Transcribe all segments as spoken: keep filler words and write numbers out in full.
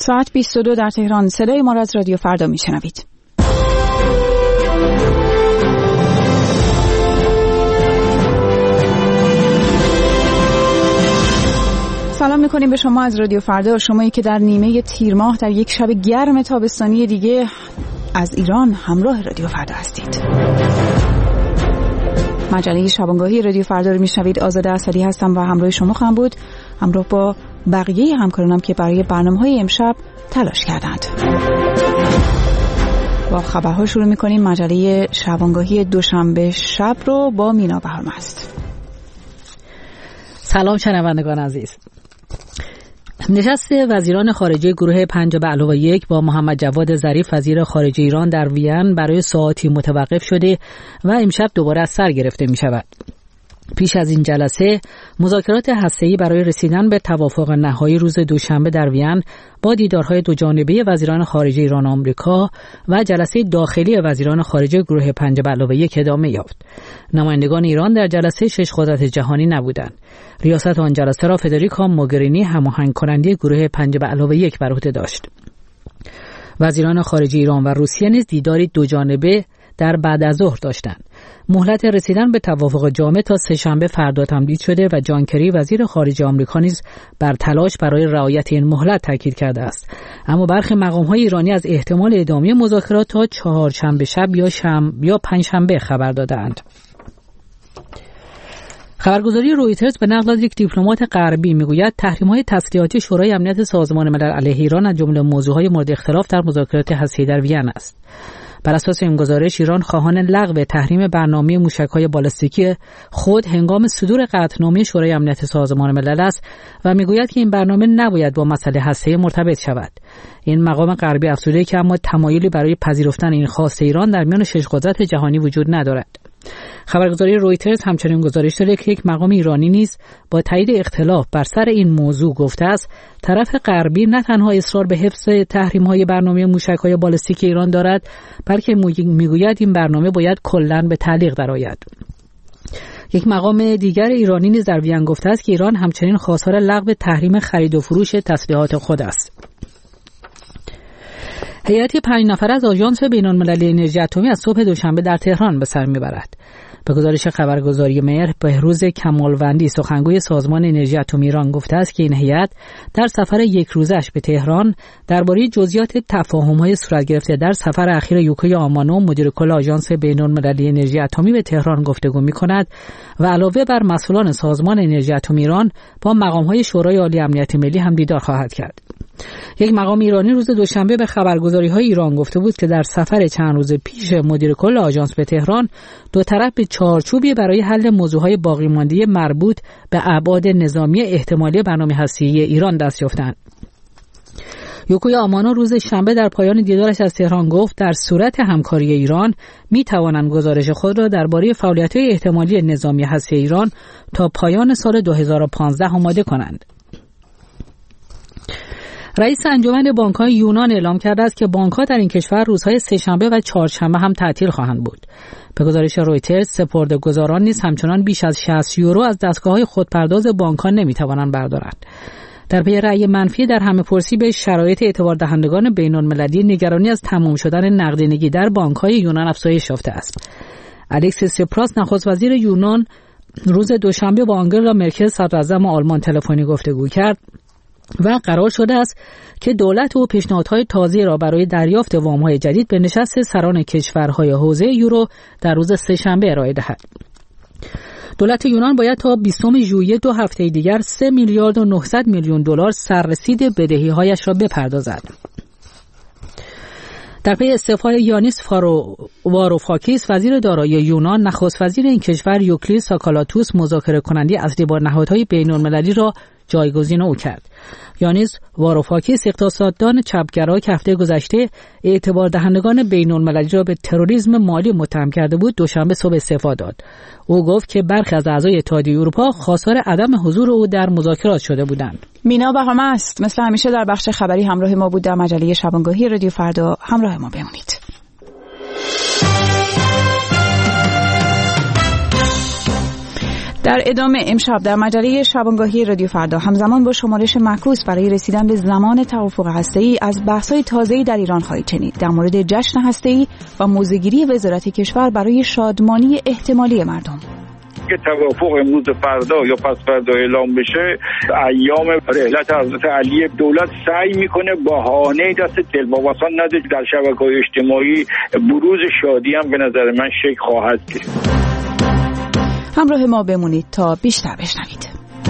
ساعت بیست و دو در تهران. صدای ما را از رادیو فردا میشنوید. سلام میکنیم به شما از رادیو فردا، شمایی که در نیمه تیر ماه در یک شب گرم تابستانی دیگه از ایران همراه رادیو فردا هستید. مجله شبانگاهی رادیو فردا رو میشنوید. آزاده اسدی هستم و همراه شما خواهم بود، همراه با بقیه همکارانم که برای برنامه‌های امشب تلاش کردند. با خبرها شروع میکنیم. مجله شبانگاهی دوشنبه شب رو با مینا بهارمست. سلام شنوندگان عزیز. نشست وزیران خارجه گروه پنج به علاوه یک با محمد جواد ظریف وزیر خارجه ایران در وین برای ساعاتی متوقف شده و امشب دوباره از سر گرفته می شود. پیش از این جلسه مذاکرات هسته‌ای برای رسیدن به توافق نهایی روز دوشنبه در وین با دیدارهای دو جانبه وزیران خارجه ایران و آمریکا و جلسه داخلی وزیران خارجه گروه پنج به علاوه یک ادامه یافت. نمایندگان ایران در جلسه شش قدرت جهانی نبودند. ریاست آن جلسه را فدریکا موگرینی هماهنگ کننده گروه پنج به علاوه یک بر عهده داشت. وزیران خارجه ایران و روسیه نیز دیداری دو جانبه در بعد از ظهر داشتند. مهلت رسیدن به توافق جامع تا سه‌شنبه فردا تمدید شده و جان کری وزیر خارجه آمریکا نیز بر تلاش برای رعایت این مهلت تاکید کرده است. اما برخی مقام‌های ایرانی از احتمال ادامه مذاکرات تا چهارشنبه شب یا شنبه یا پنجشنبه خبر دادند. خبرگزاری رویترز به نقل از یک دیپلمات غربی میگوید تحریم‌های تسلیحاتی شورای امنیت سازمان ملل علیه ایران از جمله موضوعهای مورد اختلاف در مذاکرات هسته‌ای در وین است. بر اساس این گزارش ایران خواهان لغو تحریم برنامه موشک‌های بالستیکی خود هنگام صدور قطعنامه شورای امنیت سازمان ملل است و میگوید که این برنامه نباید با مسئله هسته‌ای مرتبط شود. این مقام غربی افزوده که اما تمایلی برای پذیرفتن این خواست ایران در میان شش قدرت جهانی وجود ندارد. خبرگزاری رویترز همچنین گزارش داده که یک مقام ایرانی نیز با تایید اختلاف بر سر این موضوع گفته است طرف غربی نه تنها اصرار به حفظ تحریم‌های برنامه موشک‌های بالستیک ایران دارد، بلکه میگوید این برنامه باید کلاً به تعلیق درآید. یک مقام دیگر ایرانی نیز در وین گفته است که ایران همچنین خواستار لغو تحریم خرید و فروش تسلیحات خود است. هیئتی پنج نفره از آژانس بین‌المللی انرژی اتمی از صبح دوشنبه در تهران به سر میبرد. به گزارش خبرگزاری مهر، بهروز کمالوندی سخنگوی سازمان انرژی اتمی ایران گفته است که این هیئت در سفر یک روزش به تهران درباره جزئیات تفاهم‌های صورت گرفته در سفر اخیر یوکویا آمانو مدیر کل آژانس بین‌المللی انرژی اتمی به تهران گفتگو می‌کند و علاوه بر مسئولان سازمان انرژی اتمی ایران با مقام‌های شورای عالی امنیت ملی هم دیدار خواهد کرد. یک مقام ایرانی روز دوشنبه به خبرگزاری‌های ایران گفته بود که در سفر چند روز پیش مدیر کل آژانس به تهران دو طرف به چارچوبی برای حل موضوعهای باقی مانده مربوط به ابعاد نظامی احتمالی برنامه هسته‌ای ایران دست یافتند. یوکویا آمانو روز شنبه در پایان دیدارش از تهران گفت در صورت همکاری ایران می توانند گزارش خود را درباره فعالیت‌های احتمالی نظامی هسته‌ای ایران تا پایان سال دو هزار و پانزده آماده کنند. رئیس انجمن بانک‌های یونان اعلام کرده است که بانک‌ها در این کشور روزهای سه‌شنبه و چهارشنبه هم تعطیل خواهند بود. به گزارش رویترز سپرده‌گزاران نیز همچنان بیش از شصت یورو از دستگاه‌های خودپرداز بانک‌ها نمی‌توانند بردارند. در پی رأی منفی در همه‌پرسی به شرایط اعتبار دهندگان بین‌المللی، نگرانی از تمام شدن نقدینگی در بانک‌های یونان افزایش یافته است. الکسیس سیپراس نخست وزیر یونان روز دوشنبه با آنگلا مرکل صدراعظم آلمان تلفنی گفتگو کرد و قرار شده است که دولت و پیشنهادهای تازه را برای دریافت وام‌های جدید به نشست سران کشورهای حوزه یورو در روز سه‌شنبه ارائه دهد. دولت یونان باید تا بیستم ژوئیه دو هفته دیگر سه میلیارد و نهصد میلیون دلار سررسید بدهی‌هایش را بپردازد. در پی استعفای یانیس فارو واروفاکیس وزیر دارایی یونان، نخست وزیر این کشور یوکلیس ساکالاتوس مذاکره کننده اصلی با نهادهای بین‌المللی را جایگزین او کرد. یانیس واروفاکیس اقتصاددان چپگرا که هفته گذشته اعتبار دهندگان بین‌المللی را به تروریسم مالی متهم کرده بود، دوشنبه صبح استعفا داد. او گفت که برخی از اعضای اتحادیه اروپا خواستار عدم حضور او در مذاکرات شده بودند. مینا بهارمست مثل همیشه در بخش خبری همراه ما بود. در مجله شبانگاهی رادیو فردا همراه ما بمونید. در ادامه امشب در مجله شبانگاهی رادیو فردا همزمان با شمارش معکوس برای رسیدن به زمان توافق هسته‌ای از بحث‌های تازه‌ای در ایران خواهید شنید در مورد جشن هسته‌ای و موضع‌گیری وزارت کشور برای شادمانی احتمالی مردم. که توافق امروز فردا یا پس فردا اعلام بشه، ایام رحلت حضرت علی، دولت سعی میکنه بهانه دست دلواپسان نده در شبکه‌های اجتماعی بروز شادی هم به نظر من شکل خواهد گرفت. همراه ما بمونید تا بیشتر بشنوید.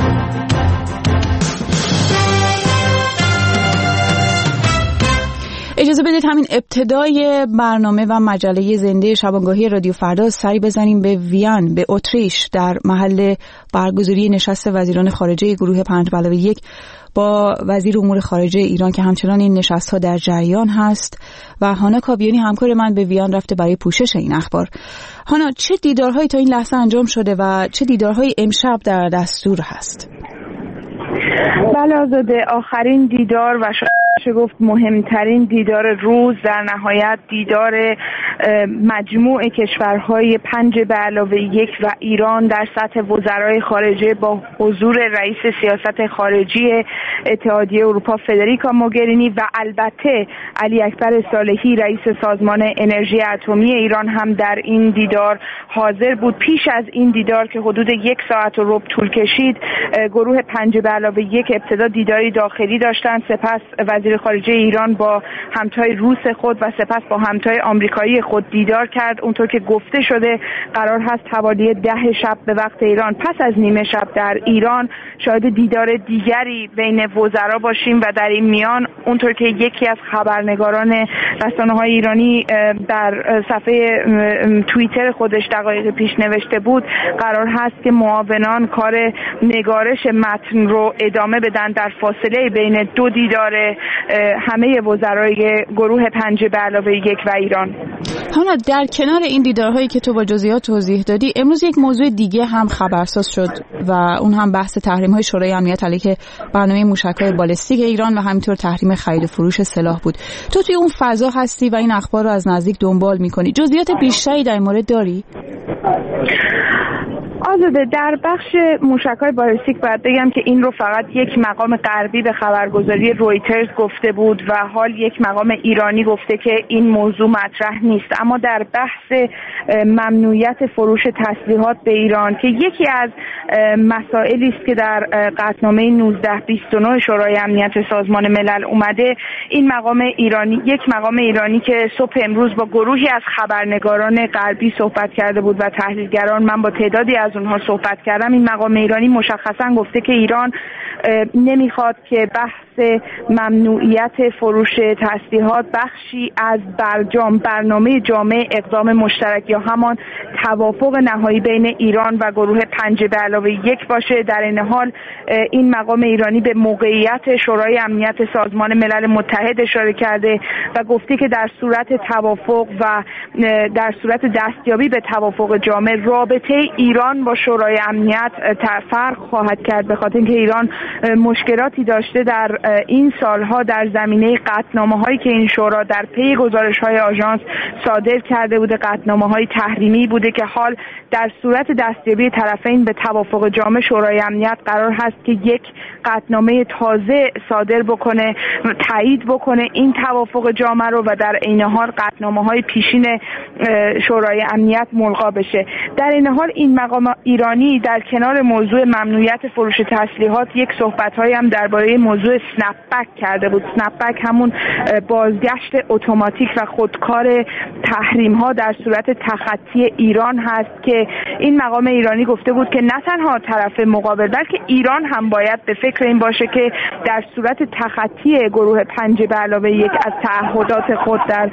اجازه بدید همین ابتدای برنامه و مجله زنده شبانگاهی رادیو فردا سری بزنیم به وین، به اتریش، در محل برگزاری نشست وزیران خارجه گروه پنج به علاوه یک با وزیر امور خارجه ایران که همچنان این نشست‌ها در جریان هست و هانا کابیانی همکار من به وین رفته برای پوشش این اخبار. هانا، چه دیدارهایی تا این لحظه انجام شده و چه دیدارهایی امشب در دستور هست؟ بله آزاده، آخرین دیدار و چه گفت مهمترین دیدار روز در نهایت دیدار مجموع کشورهای پنج به علاوه یک و ایران در سطح وزرای خارجه با حضور رئیس سیاست خارجی اتحادیه اروپا فدریکا موگرینی و البته علی اکبر صالحی رئیس سازمان انرژی اتمی ایران هم در این دیدار حاضر بود. پیش از این دیدار که حدود یک ساعت و ربع طول کشید، گروه پنج به علاوه یک ابتدا دیداری داخلی داشتند، سپس وزیر خارجه ایران با همتای روس خود و سپس با همتای آمریکایی خود دیدار کرد. اونطور که گفته شده قرار هست حوالی ده شب به وقت ایران، پس از نیمه شب در ایران، شاهد دیدار دیگری بین وزرا باشیم و در این میان اونطور که یکی از خبرنگاران رسانه‌های ایرانی در صفحه توییتر خودش دقایق پیش نوشته بود، قرار هست که معاونان کار نگارش متن رو ادامه بدن در فاصله بین دو دیدار همه وزرای گروه پنج به علاوه یک و ایران. هانا، در کنار این دیدارهایی که تو با جزئیات توضیح دادی، امروز یک موضوع دیگه هم خبرساز شد و اون هم بحث تحریم‌های شورای امنیت علیه برنامه موشک‌های بالستیک ایران و همینطور تحریم خرید و فروش سلاح بود. تو توی اون فضا هستی و این اخبار رو از نزدیک دنبال می‌کنی. جزئیات بیشتری در این مورد داری؟ آزاده، در بخش موشک‌های بالستیک باید بگم که این رو فقط یک مقام غربی به خبرگزاری رویترز گفته بود و حال یک مقام ایرانی گفته که این موضوع مطرح نیست. اما در بحث ممنوعیت فروش تسلیحات به ایران که یکی از مسائلی است که در قطعنامه نوزده بیست و نه شورای امنیت سازمان ملل اومده، این مقام ایرانی، یک مقام ایرانی که صبح امروز با گروهی از خبرنگاران غربی صحبت کرده بود و تحلیلگران، من با تعدادی از اونها صحبت کردم، این مقام ایرانی مشخصا گفته که ایران نمیخواد که بحث ممنوعیت فروش تسلیحات بخشی از برجام برنامه جامع اقدام مشترک یا همان توافق نهایی بین ایران و گروه پنج به علاوه یک باشه. در این حال این مقام ایرانی به موقعیت شورای امنیت سازمان ملل متحد اشاره کرده و گفته که در صورت توافق و در صورت دستیابی به توافق جامع، رابطه ایران با شورای امنیت فرق خواهد کرد، به خاطر اینکه ایران مشکلاتی داشته در این سالها در زمینه قطعنامه‌هایی که این شورا در پی گزارش‌های آژانس صادر کرده بوده، قطعنامه‌های تحریمی بوده که حال در صورت دستیابی طرفین به توافق جامع، شورای امنیت قرار هست که یک قطعنامه تازه صادر بکنه، تایید بکنه این توافق جامع رو و در عین حال قطعنامه‌های پیشین شورای امنیت ملغا بشه. در این حال این مقام ایرانی در کنار موضوع ممنوعیت فروش تسلیحات یک صحبت‌هایی هم درباره موضوع اسنپ بک کرده بود. اسنپ بک همون بازگشت اتوماتیک و خودکار تحریم‌ها در صورت تخطی ایران هست که این مقام ایرانی گفته بود که نه تنها طرف مقابل بلکه ایران هم باید به فکر این باشه که در صورت تخطی گروه پنج به علاوه یک از تعهدات خود در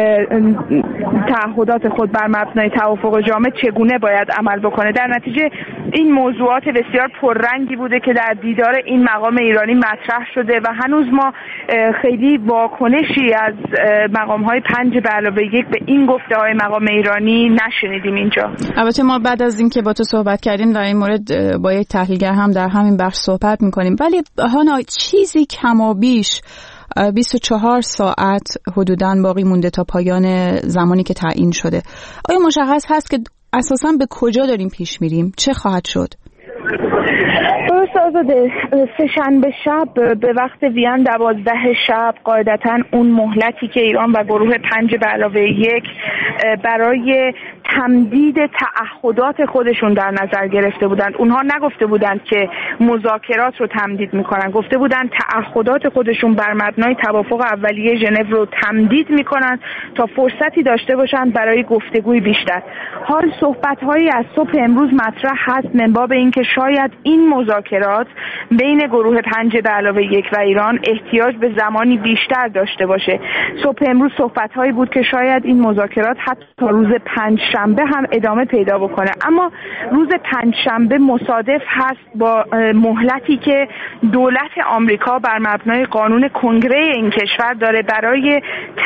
تعهدات خود بر مبنای توافق جامع چگونه باید عمل بکنه. در نتیجه این موضوعات بسیار پررنگی بوده که در دیدار این مقام ایرانی مطرح شده و هنوز ما خیلی واکنشی از مقام‌های پنج به علاوه یک به این گفته‌های مقام ایرانی نشنیدیم اینجا. البته ما بعد از اینکه با تو صحبت کردیم در این مورد با یک تحلیلگر هم در همین بخش صحبت می‌کنیم، ولی هانا چیزی کمابیش بیست و چهار ساعت حدوداً باقی مونده تا پایان زمانی که تعیین شده. آیا مشخص هست که اساساً به کجا داریم پیش میریم؟ چه خواهد شد؟ درست آزاده، سه‌شنبه شب به وقت وین دوازده شب قاعدتاً اون مهلتی که ایران و گروه پنج به علاوه یک برای تمدید تعهدات خودشون در نظر گرفته بودند. اونها نگفته بودند که مذاکرات رو تمدید میکنن، گفته بودند تعهدات خودشون بر مبنای توافق اولیه ژنو رو تمدید میکنن تا فرصتی داشته باشند برای گفتگوی بیشتر. حال صحبت‌هایی از صبح امروز مطرح هست من باب اینکه شاید این مذاکرات بین گروه پنج به علاوه یک و ایران احتیاج به زمانی بیشتر داشته باشه. صبح امروز صحبت‌هایی بود که شاید این مذاکرات حتی تا روز پنج شنبه هم ادامه پیدا بکنه، اما روز پنج شنبه مصادف هست با مهلتی که دولت آمریکا بر مبنای قانون کنگره این کشور داره برای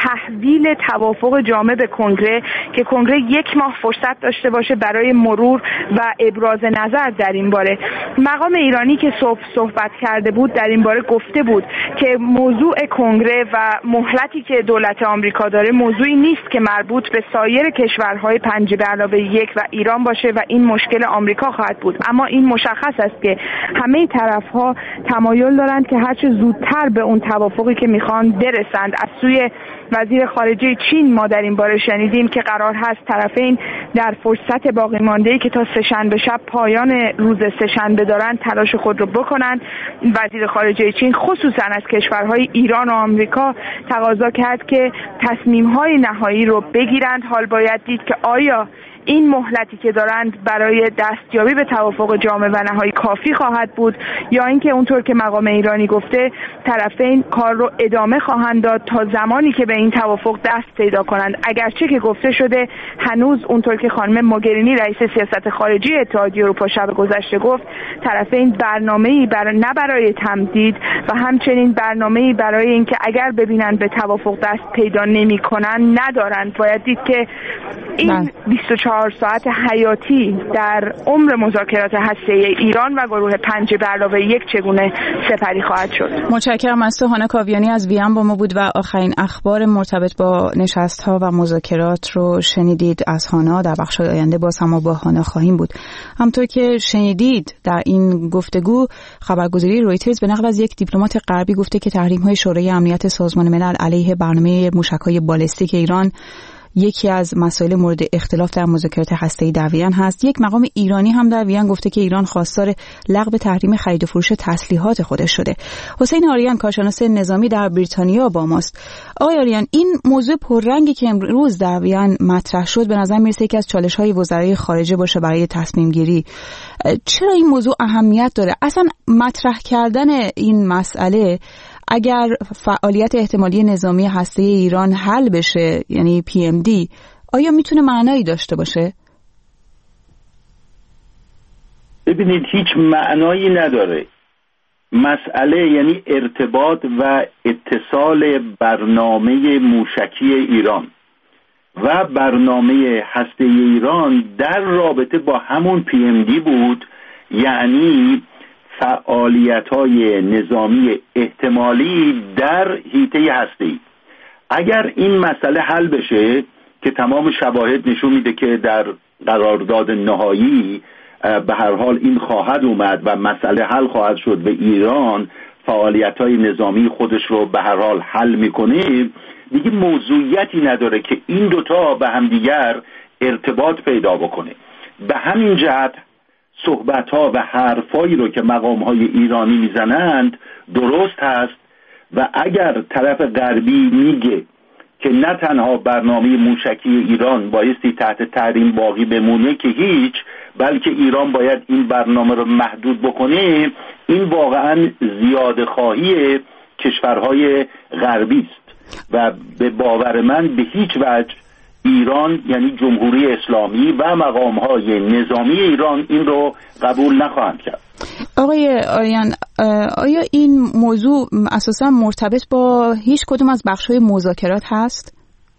تحویل توافق جامع به کنگره، که کنگره یک ماه فرصت داشته باشه برای مرور و ابراز نظر در این باره. مقام ایرانی که صبح صحبت کرده بود در این باره گفته بود که موضوع کنگره و مهلتی که دولت آمریکا داره موضوعی نیست که مربوط به سایر کشورهای پنج به علاوه یک و ایران باشه و این مشکل آمریکا خواهد بود، اما این مشخص است که همه طرف‌ها تمایل دارند که هرچه زودتر به اون توافقی که میخوان برسند. از سوی وزیر خارجه چین ما در این باره شنیدیم که قرار هست طرفین در فرصت باقی مانده‌ای که تا سه‌شنبه شب پایان روز سه‌شنبه دارند تلاش خود رو بکنند. وزیر خارجه چین خصوصا از کشورهای ایران و آمریکا تقاضا کرد که تصمیم‌های نهایی رو بگیرند. حال باید دید که آیا این مهلتی که دارند برای دستیابی به توافق جامع و نهایی کافی خواهد بود یا اینکه اونطور که مقام ایرانی گفته طرفین کار رو ادامه خواهند داد تا زمانی که به این توافق دست پیدا کنند. اگرچه که گفته شده هنوز اونطور که خانم موگرینی رئیس سیاست خارجی اتحادیه اروپا شب گذشته گفت طرفین برنامه‌ای برای نه برای تمدید و همچنین برنامه‌ای برای اینکه اگر ببینند به توافق دست پیدا نمی‌کنند ندارند. باید دید که این بیست و چهار ساعت حیاتی در عمر مذاکرات هسته‌ای ایران و گروه پنج به علاوه یک چگونه سپری خواهد شد. متشکرم از تو. هانا کاویانی از وین با ما بود و آخرین اخبار مرتبط با نشست‌ها و مذاکرات رو شنیدید از هانا. در بخش آینده باز هم با هانا خواهیم بود. همونطور که شنیدید در این گفتگو خبرگزاری رویترز به نقل از یک دیپلمات غربی گفته که تحریم‌های شورای امنیت سازمان ملل علیه برنامه موشک‌های بالستیک ایران یکی از مسائل مورد اختلاف در مذاکرات هسته‌ای در وین هست. یک مقام ایرانی هم در وین گفته که ایران خواستار لغو تحریم خرید و فروش تسلیحات خودش شده. حسین آریان کارشناس نظامی در بریتانیا با ماست. آقای آریان، این موضوع پررنگی که امروز در وین مطرح شد به نظر میرسه یکی از چالش‌های وزرای خارجه باشه برای تصمیم گیری. چرا این موضوع اهمیت داره؟ اصلا مطرح کردن این مسئله اگر فعالیت احتمالی نظامی هسته ایران حل بشه، یعنی پی ام دی، آیا میتونه معنایی داشته باشه؟ ببینید هیچ معنایی نداره. مسئله یعنی ارتباط و اتصال برنامه موشکی ایران و برنامه هسته ایران در رابطه با همون پی ام دی بود، یعنی فعالیت‌های نظامی احتمالی در حیطه هسته‌ای. اگر این مسئله حل بشه که تمام شواهد نشون میده که در قرارداد نهایی به هر حال این خواهد اومد و مسئله حل خواهد شد و ایران فعالیت‌های نظامی خودش رو به هر حال حل میکنه، دیگه موضوعیتی نداره که این دوتا به همدیگر ارتباط پیدا بکنه. به همین جهت صحبت‌ها و حرفایی رو که مقام‌های ایرانی میزنند درست هست و اگر طرف غربی میگه که نه تنها برنامه موشکی ایران بایستی تحت تحریم باقی بمونه که هیچ، بلکه ایران باید این برنامه رو محدود بکنه، این واقعا زیاده خواهی کشورهای غربی است و به باور من به هیچ وجه ایران یعنی جمهوری اسلامی و مقام‌های نظامی ایران این رو قبول نخواهند کرد. آقای آریان، آیا این موضوع اساساً مرتبط با هیچ کدوم از بخش‌های مذاکرات هست؟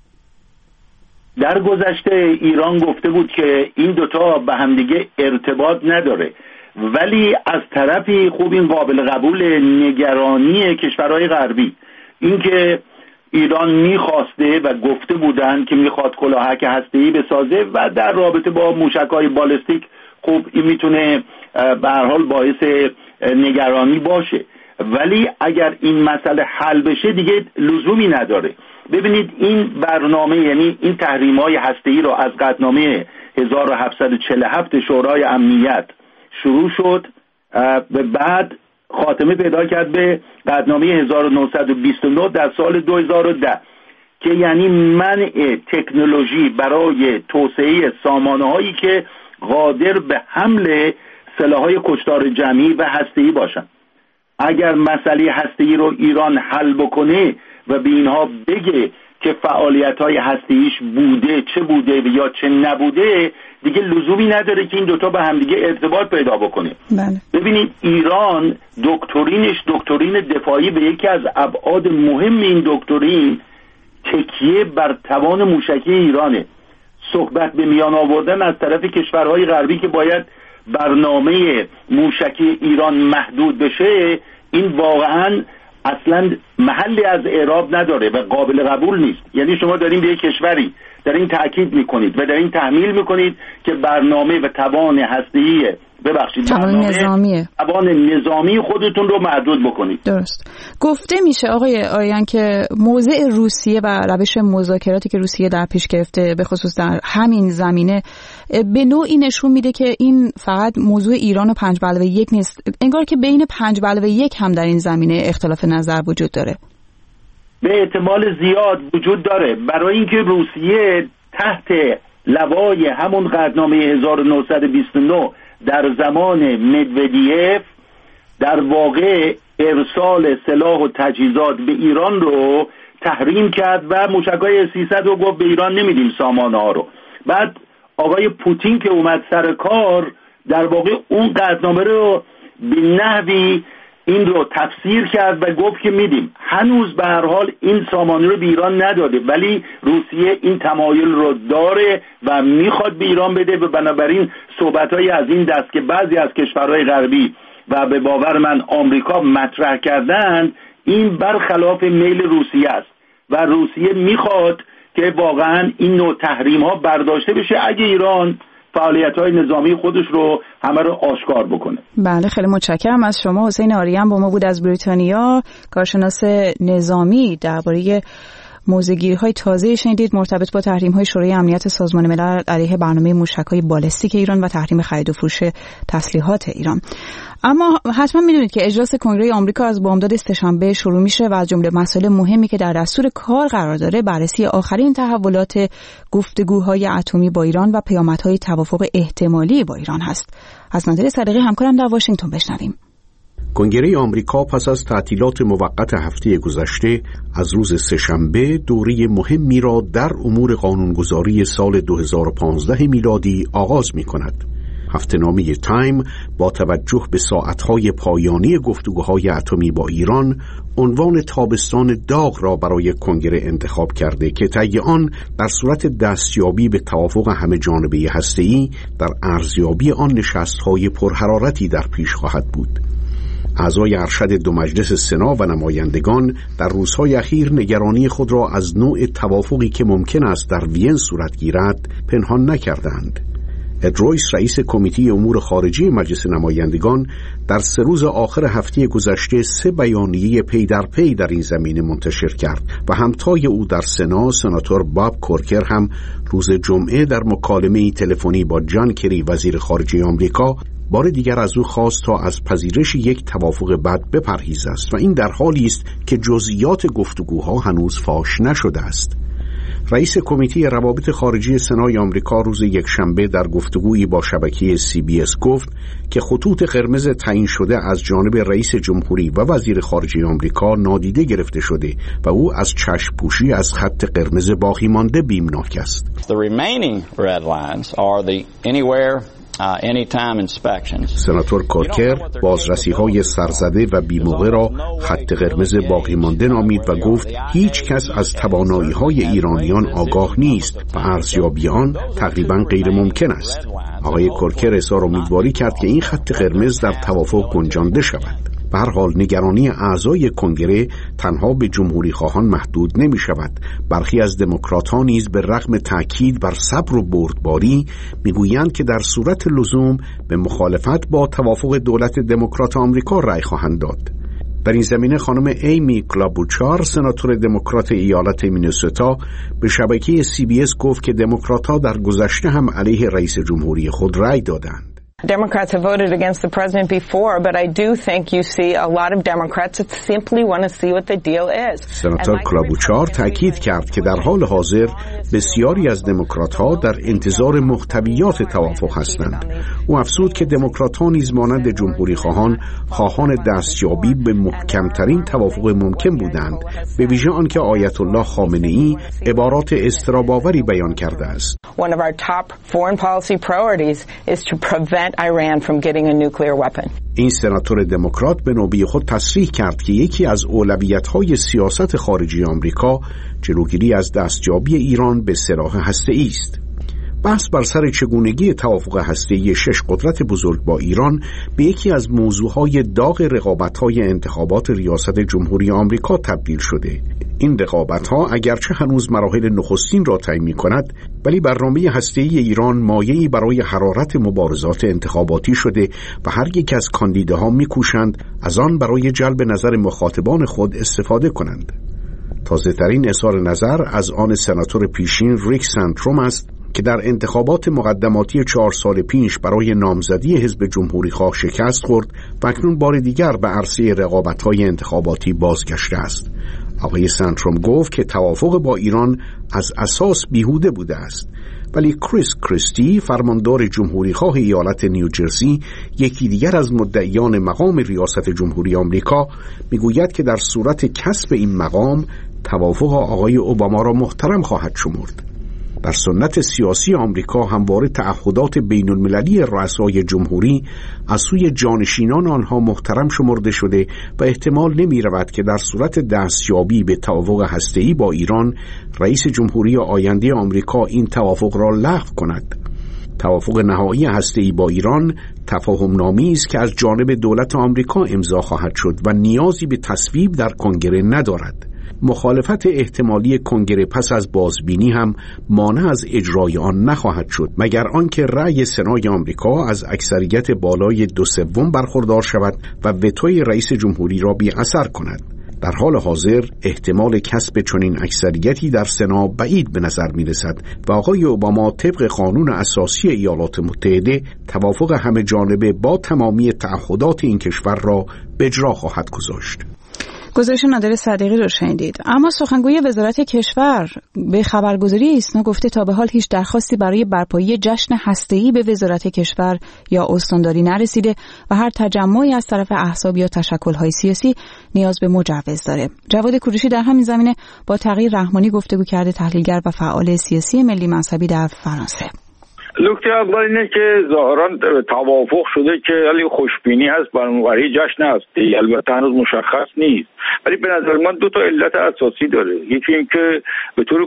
در گذشته ایران گفته بود که این دوتا به همدیگه ارتباط نداره، ولی از طرفی خوب این قابل قبول نگرانی کشورهای غربی، اینکه ایران میخواسته و گفته بودن که میخواد کلاهک هسته‌ای بسازه و در رابطه با موشک‌های بالستیک خب این میتونه به هر حال باعث نگرانی باشه، ولی اگر این مسئله حل بشه دیگه لزومی نداره. ببینید این برنامه، یعنی این تحریم‌های هسته‌ای را از قطعنامه هزار و هفتصد و چهل و هفت شورای امنیت شروع شد و بعد خاتمه پیدا کرد به قطعنامه هزار و نهصد و بیست و نه در سال دو هزار و ده که یعنی منع تکنولوژی برای توسعه سامانه‌هایی که قادر به حمل سلاح‌های کشتار جمعی و هسته‌ای باشند. اگر مسئله هسته‌ای رو ایران حل بکنه و به اینها بگه که فعالیت‌های هسته‌ایش بوده چه بوده یا چه نبوده، دیگه لزومی نداره که این دوتا به همدیگه ارتباط پیدا بکنه. بله. ببینید ایران دکترینش دکترین دفاعی به یکی از ابعاد مهم این دکترین تکیه بر توان موشکی ایرانه. صحبت به میان آوردن از طرف کشورهای غربی که باید برنامه موشکی ایران محدود بشه، این واقعاً اصلا محلی از اعراب نداره و قابل قبول نیست. یعنی شما دارین به یک کشوری در این تأکید میکنید و در این تحمیل میکنید که برنامه و توان هسته‌ای ببخشید توان نظامی توان نظامی خودتون رو محدود بکنید. درست. گفته میشه آقای آریان که موضع روسیه و روش مذاکراتی که روسیه در پیش گرفته به خصوص در همین زمینه به نوعی نشون میده که این فقط موضوع ایران و پنج به علاوه یک نیست، انگار که بین پنج به علاوه یک هم در این زمینه اختلاف نظر وجود داره. به احتمال زیاد وجود داره، برای اینکه روسیه تحت لوای همون قطعنامه هزار و نهصد و بیست و نه در زمان مدودیف در واقع ارسال سلاح و تجهیزات به ایران رو تحریم کرد و موشک‌های سیصد رو گفت به ایران نمیدیم سامانه ها رو. بعد آقای پوتین که اومد سر کار در واقع اون قطعنامه رو به نحوی این رو تفسیر کرد و گفت که میدیم. هنوز به هر حال این سامانه رو به ایران نداده، ولی روسیه این تمایل رو داره و میخواد به ایران بده و بنابراین صحبت‌های از این دست که بعضی از کشورهای غربی و به باور من آمریکا مطرح کردند، این برخلاف میل روسیه است و روسیه میخواد که واقعا این نوع تحریم ها برداشته بشه اگه ایران فعالیت‌های نظامی خودش رو همه رو آشکار بکنه. بله، خیلی متشکرم از شما. حسین آریان با ما بود از بریتانیا، کارشناس نظامی. درباره موضع‌گیری‌های تازه شنیدید مرتبط با تحریم‌های شورای امنیت سازمان ملل علیه برنامه موشک‌های بالستیک ایران و تحریم خرید و فروش تسلیحات ایران. اما حتما می‌دونید که اجلاس کنگره آمریکا از بامداد سه‌شنبه شروع میشه و از جمله مسائل مهمی که در دستور کار قرار داره بررسی آخرین تحولات گفتگوهای اتمی با ایران و پیامدهای توافق احتمالی با ایران هست. از نادر صدیقی همکارم در واشنگتن بشنویم. کنگره آمریکا پس از تعطیلات موقت هفته گذشته از روز سه‌شنبه دوره مهمی را در امور قانونگذاری سال دو هزار و پانزده میلادی آغاز می کند. هفته‌نامه تایم با توجه به ساعتهای پایانی گفتگوهای اتمی با ایران عنوان تابستان داغ را برای کنگره انتخاب کرده که طی آن در صورت دستیابی به توافق همه جانبه هسته‌ای در ارزیابی آن نشست‌های پرحرارتی در پیش خواهد بود. اعضای ارشد دو مجلس سنا و نمایندگان در روزهای اخیر نگرانی خود را از نوع توافقی که ممکن است در وین صورت گیرد پنهان نکردند. اد رویس رئیس کمیته امور خارجی مجلس نمایندگان در سه روز آخر هفته گذشته سه بیانیه پی در پی در این زمینه منتشر کرد و همتای او در سنا سناتور باب کورکر هم روز جمعه در مکالمه‌ای تلفنی با جان کری وزیر خارجه آمریکا بار دیگر از او خواست تا از پذیرش یک توافق بد بپرهیز است و این در حالی است که جزئیات گفتگوها هنوز فاش نشده است. رئیس کمیته روابط خارجی سنای آمریکا روز یکشنبه در گفتگویی با شبکه سی بی اس گفت که خطوط قرمز تعیین شده از جانب رئیس جمهوری و وزیر خارجه آمریکا نادیده گرفته شده و او از چشم پوشی از خط قرمز باقی مانده بیمناک است. The remaining red lines are the anywhere Uh, سناتور کورکر بازرسی‌های سرزده و بی‌موقع را خط قرمز باقی مانده نامید و گفت هیچ کس از توانایی‌های ایرانیان آگاه نیست و ارزیابی آن تقریباً غیر ممکن است. آقای کورکر اظهار امیدواری کرد که این خط قرمز در توافق گنجانده شود. به هر حال نگرانی اعضای کنگره تنها به جمهوری خواهان محدود نمی شود. برخی از دموکرات‌ها نیز به رغم تأکید بر صبر و بردباری میگویند که در صورت لزوم به مخالفت با توافق دولت دموکرات آمریکا رأی خواهند داد. در این زمینه خانم ایمی کلابوچار، سناتور دموکرات ایالت مینسوتا، به شبکه سی بی اس گفت که دموکرات‌ها در گذشته هم علیه رئیس جمهوری خود رأی دادند. Democrats have voted against the president before, but I do think you see a lot of Democrats that simply want to see what the deal is. سناتور کلابوچار تأکید کرد که در حال حاضر بسیاری از دموکرات‌ها در انتظار محتویات توافق هستند. او افزود که دموکرات‌ها نیز مانند جمهوری خواهان خواهان دستیابی به محکمترین توافق ممکن بودند، به ویژه آنکه آیت الله خامنه‌ای عبارات اضطراب‌آوری بیان کرده است. One of our top foreign policy priorities is to prevent Iran from getting a nuclear weapon. این سناتور دموکرات به نوبه خود تصریح کرد که یکی از اولویت‌های سیاست خارجی آمریکا جلوگیری از دستیابی ایران به سلاح هسته‌ای است. بحث بر سر چگونگی توافق هسته‌ای شش قدرت بزرگ با ایران به یکی از موضوعهای داغ رقابت‌های انتخابات ریاست جمهوری آمریکا تبدیل شده. این رقابت‌ها اگرچه هنوز مراحل نخستین را طی می‌کند، ولی برنامه هسته‌ای ایران مایه‌ای برای حرارت مبارزات انتخاباتی شده و هر یک از کاندیداها می‌کوشند از آن برای جلب نظر مخاطبان خود استفاده کنند. تازه‌ترین اظهار نظر از آن سناتور پیشین ریک سنتروم است که در انتخابات مقدماتی چهار سال پیش برای نامزدی حزب جمهوری خواه شکست خورد و اکنون بار دیگر به عرصه رقابت‌های انتخاباتی بازگشته است. آقای سنتروم گفت که توافق با ایران از اساس بیهوده بوده است، ولی کریس کریستی، فرماندار جمهوری خواه ایالت نیوجرسی، یکی دیگر از مدعیان مقام ریاست جمهوری آمریکا، میگوید که در صورت کسب این مقام توافق آقای اوباما را محترم خواهد شمرد. در سنت سیاسی آمریکا همواره تعهدات بین المللی رؤسای جمهوری از سوی جانشینان آنها محترم شمرده شده و احتمال نمی رود که در صورت دستیابی به توافق هسته‌ای با ایران رئیس جمهوری آینده آمریکا این توافق را لغو کند. توافق نهایی هسته‌ای با ایران تفاهم نامه‌ای است که از جانب دولت آمریکا امضا خواهد شد و نیازی به تصویب در کنگره ندارد. مخالفت احتمالی کنگره پس از بازبینی هم مانع از اجرای آن نخواهد شد، مگر آنکه رأی سنای آمریکا از اکثریت بالای دو سوم برخوردار شود و وتوی رئیس جمهوری را بی اثر کند. در حال حاضر احتمال کسب چنین اکثریتی در سنا بعید به نظر می رسد و آقای اوباما طبق قانون اساسی ایالات متحده توافق همه جانبه با تمامی تعهدات این کشور را به اجرا خواهد گذاشت. گزارش نادر صدیقی رو شنیدید. اما سخنگوی وزارت کشور به خبرگزاری ایسنا گفته تا به حال هیچ درخواستی برای برپایی جشن هسته‌ای به وزارت کشور یا استانداری نرسیده و هر تجمعی از طرف احزاب یا تشکل‌های سیاسی نیاز به مجوز داره. جواد کوروشی در همین زمینه با تغییر رحمانی گفتگو کرده، تحلیلگر و فعال سیاسی ملی مذهبی در فرانسه. نکته اول اینه که ظاهرا توافق شده که ولی خوشبینی هست برای جشن هستی، البته هنوز مشخص نیست، ولی به نظر من دو تا علت اساسی داره. یکی این که به طور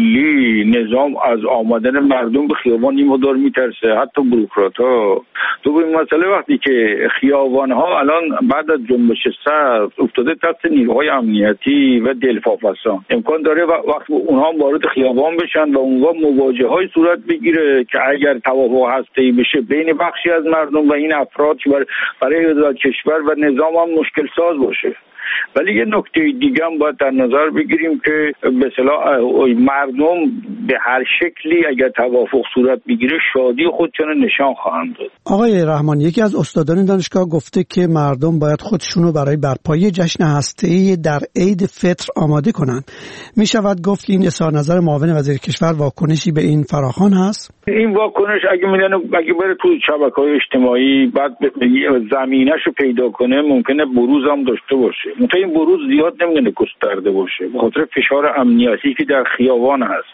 کلی نظام از آمدن مردم به خیابان این مقدار میترسه، حتی بوروکرات‌ها. دومین مسئله وقتی که خیابان‌ها الان بعد از جنبش سبز افتاده دست نیروهای امنیتی و دلفافسان، امکان داره وقتی اونها وارد خیابان بشن و اونها مواجهه‌های صورت بگیره که اگر توافق هسته‌ای بشه بین بخشی از مردم و این افراد برای وضعیت کشور و نظام هم مشکل ساز باشه. ولی یه نکته دیگه هم باید در نظر بگیریم که به اصطلاح مردم به هر شکلی اگر توافق صورت بگیره شادی خودشون نشان خواهند داد. آقای رحمانی، یکی از استادان دانشگاه گفته که مردم باید خودشونو برای برپایی جشن هسته‌ای در عید فطر آماده کنند. می شود گفت این اظهار نظر معاون وزیر کشور واکنشی به این فراخوان هست؟ این واکنش اگه میدن اگه بره تو شبکه‌های اجتماعی بعد زمینه‌شو پیدا کنه ممکنه بروز هم داشته باشه. منتها این بروز زیاد نمی‌تونه گسترده باشه به خاطر فشار امنیتی که در خیابان هست و اینا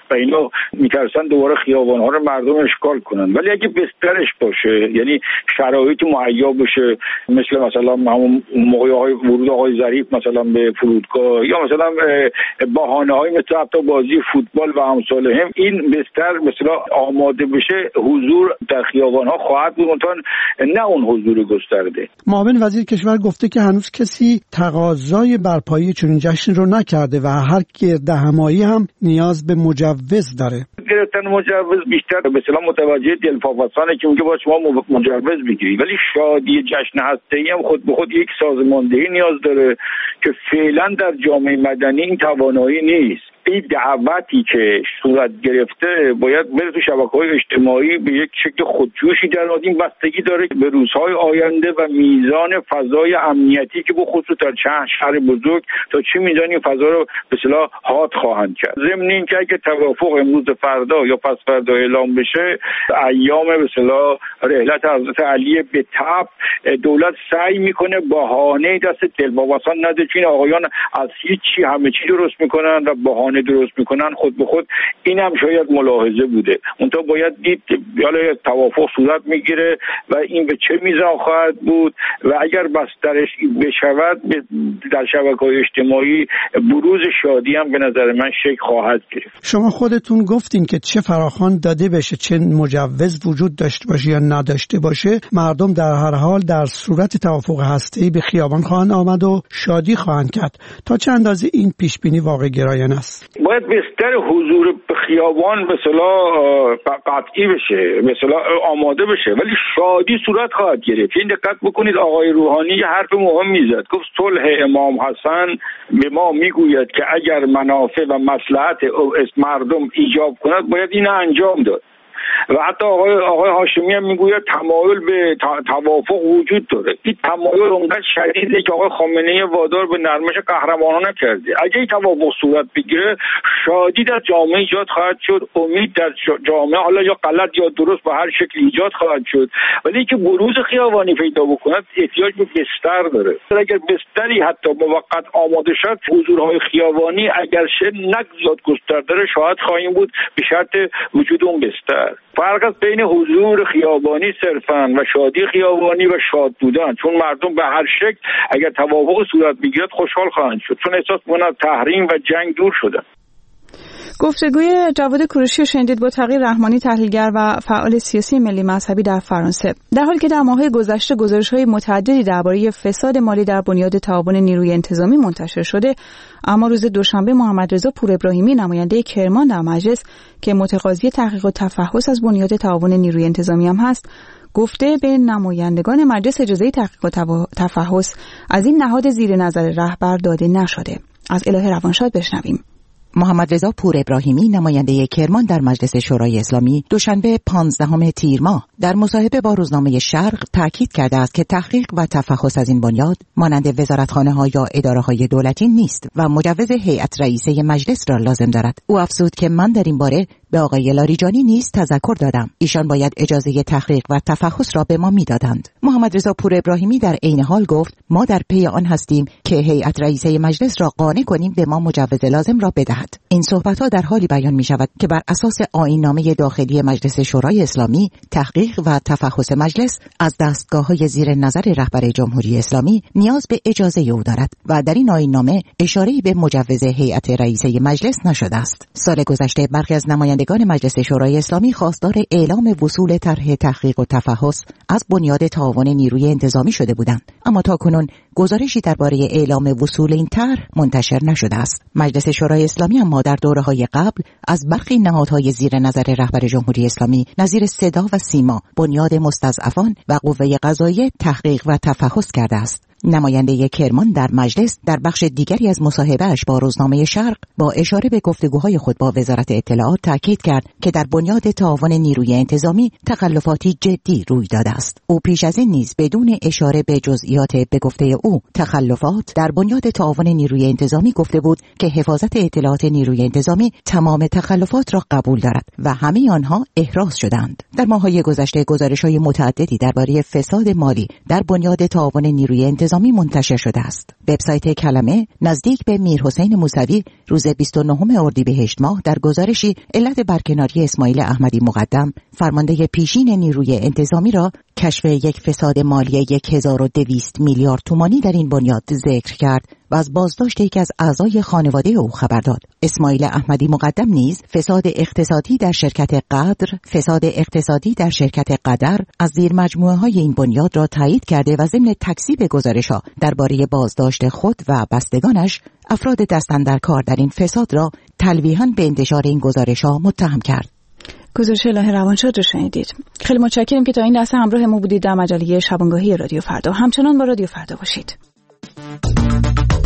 یا میترسن دوباره خیابان‌ها رو مردم اشغال کنن. ولی اگه بسترش باشه، یعنی شرایط مهیا بشه، مثل مثلا همون موقع‌های ورود آقای ظریف مثلا به فرودگاه یا مثلا بهانه‌های مثل حتی بازی فوتبال و امثالهم، این بستر مثلا آماده بشه، حضور در خیابان‌ها خواهد بود، نه اون حضور گسترده. معاون وزیر کشور گفته که هنوز کسی تقاضای برپایی چنین جشن رو نکرده و هر گردهمایی هم نیاز به مجوز داره. گرفتن مجوز بیشتر به اصطلاح متوجه دلفافسانه که میگه باید شما مجوز بگیرید، ولی شادی جشن هسته‌ای هم خود به خود یک سازماندهی نیاز داره که فعلا در جامعه مدنی این توانایی نیست. این دعوتی که صورت گرفته باید بره تو شبکه‌های اجتماعی به یک شکل خودجوشی در آد. این بستگی داره به روزهای آینده و میزان فضای امنیتی که به خصوص در چند شهر بزرگ تا چه میزان این فضا رو به اصطلاح حاد خواهند کرد. ضمن این که اگه توافق امروز فردا یا پس فردا اعلام بشه، ایام به اصطلاح رحلت حضرت علی به تبع، دولت سعی میکنه بهانه دست دلواپسان نده، چون آقایان از هیچ چی همه چی درست میکنن و بهانه درست میکنن خود به خود. این هم شاید ملاحظه بوده. اونطور باید دید یالا توافق صورت میگیره و این به چه میزان خواهد بود و اگر بسترش بشود در شبکه‌های اجتماعی بروز شادی هم به نظر من شکل خواهد گرفت. شما خودتون گفتین که چه فراخوان داده بشه، چه مجوز وجود داشته باشه یا نداشته باشه، مردم در هر حال در صورت توافق هسته‌ای به خیابان خواهند آمد و شادی خواهند کرد. تا چه اندازه این پیش بینی واقع گرایانه است؟ باید بستر حضور به خیابان به اصطلاح قطعی بشه، به اصطلاح آماده بشه، ولی شادی صورت خواهد گرفت. این دقت بکنید آقای روحانی یه حرف مهم میزد، گفت صلح امام حسن به ما میگوید که اگر منافع و مصلحت مردم ایجاب کند باید این انجام داد. و حتی آقای آقای هاشمی هم میگوید تمایل به توافق وجود داره. این تمایل اونقدر شدیده که آقای خامنه‌ای وادار به نرمش قهرمانانه کرده. اگه این توافق صورت بگیره، شادی در جامعه ایجاد خواهد شد، امید در جامعه حالا یا غلط یا درست به هر شکل ایجاد خواهد شد، ولی که بروز خیابانی پیدا بکند احتیاج به بستر داره. اگر بستری حتی موقت آماده شد، حضورهای خیابانی اگرچه نه زیاد گسترده شاید خواهیم بود به شرط وجود اون بستر. فرق است بین حضور خیابانی صرفاً و شادی خیابانی و شاد بودن، چون مردم به هر شکل اگر توافق صورت بگیرد خوشحال خواهند شد، چون احساس می‌کنند تحریم و جنگ دور شده. گفتگوی جواد کوروشی شنیدید با تقی رحمانی، تحلیلگر و فعال سیاسی ملی مذهبی در فرانسه. در حالی که در ماه‌های گذشته گزارش‌های متعددی درباره فساد مالی در بنیاد تعاون نیروی انتظامی منتشر شده، اما روز دوشنبه محمدرضا پورابراهیمی، نماینده کرمان در مجلس که متقاضی تحقیق و تفحص از بنیاد تعاون نیروی انتظامی هم هست، گفته به نمایندگان مجلس اجازه تحقیق و تفحص از این نهاد زیر نظر رهبر داده نشده. از الهه روانشاد بشنویم. محمدرضا پورابراهیمی، نماینده کرمان در مجلس شورای اسلامی، دوشنبه پانزدهم تیر ماه در مصاحبه با روزنامه شرق تاکید کرده است که تحقیق و تفحص از این بنیاد مانند وزارتخانه‌ها یا اداره‌های دولتی نیست و مجوز هیئت رئیسه مجلس را لازم دارد. او افزود که من در این باره به آقای لاریجانی نیز تذکر دادم. ایشان باید اجازه تحقیق و تفحص را به ما میدادند. محمدرضا پورابراهیمی در عین حال گفت ما در پی آن هستیم که هیئت رئیسه مجلس را قانع کنیم به ما مجوز لازم را بدهد. این صحبت‌ها در حالی بیان می‌شود که بر اساس آیین‌نامه داخلی مجلس شورای اسلامی، تحقیق و تفحص مجلس از دستگاه‌های زیر نظر رهبر جمهوری اسلامی نیاز به اجازه او دارد و در این آیین‌نامه اشاره‌ای به مجوز هیئت رئیسه مجلس نشده است. سال گذشته برخی از نمایندگان مجلس شورای اسلامی خواستار اعلام وصول طرح تحقیق و تفحص از بنیاد تعاون نیروی انتظامی شده بودند، اما تاکنون گزارشی درباره اعلام وصول این طرح منتشر نشده است. مجلس شورای اسلامی اما در دوره‌های قبل از برخی نهادهای زیر نظر رهبر جمهوری اسلامی نظیر صدا و سیما، بنیاد مستضعفان و قوه قضاییه تحقیق و تفحص کرده است. نماینده کرمان در مجلس در بخش دیگری از مصاحبه‌اش با روزنامه شرق با اشاره به گفتگوهای خود با وزارت اطلاعات تاکید کرد که در بنیاد تعاون نیروی انتظامی تخلفاتی جدی روی داده است. او پیش از این نیز بدون اشاره به جزئیات به گفته او تخلفات در بنیاد تعاون نیروی انتظامی گفته بود که حفاظت اطلاعات نیروی انتظامی تمام تخلفات را قبول دارد و همه آنها احراز شدند. در ماه‌های گذشته گزارش‌های متعددی درباره فساد مالی در بنیاد تعاون نیروی انتظامی منتشر شده است. وبسایت کلمه نزدیک به میرحسین موسوی روز بیست و نهم اردیبهشت ماه در گزارشی علت برکناری اسماعیل احمدی مقدم فرمانده پیشین نیروی انتظامی را کشف یک فساد مالی هزار و دویست میلیارد تومانی در این بنیاد ذکر کرد و از بازداشت یکی از اعضای خانواده او خبر داد. اسماعیل احمدی مقدم نیز فساد اقتصادی در شرکت قدر، فساد اقتصادی در شرکت قدر از زیر مجموعه های این بنیاد را تایید کرده و ضمن تکذیب گزارش‌ها درباره بازداشت خود و بستگانش افراد دستاندرکار در این فساد را تلویحاً به انتشار این گزارش‌ها متهم کرد. گزارش الهه روانشاد رو شنیدید. خیلی متشکرم که تا این لحظه همراه ما بودید در مجله شبانگاهی رادیو فردا. همچنان با رادیو فردا باشید.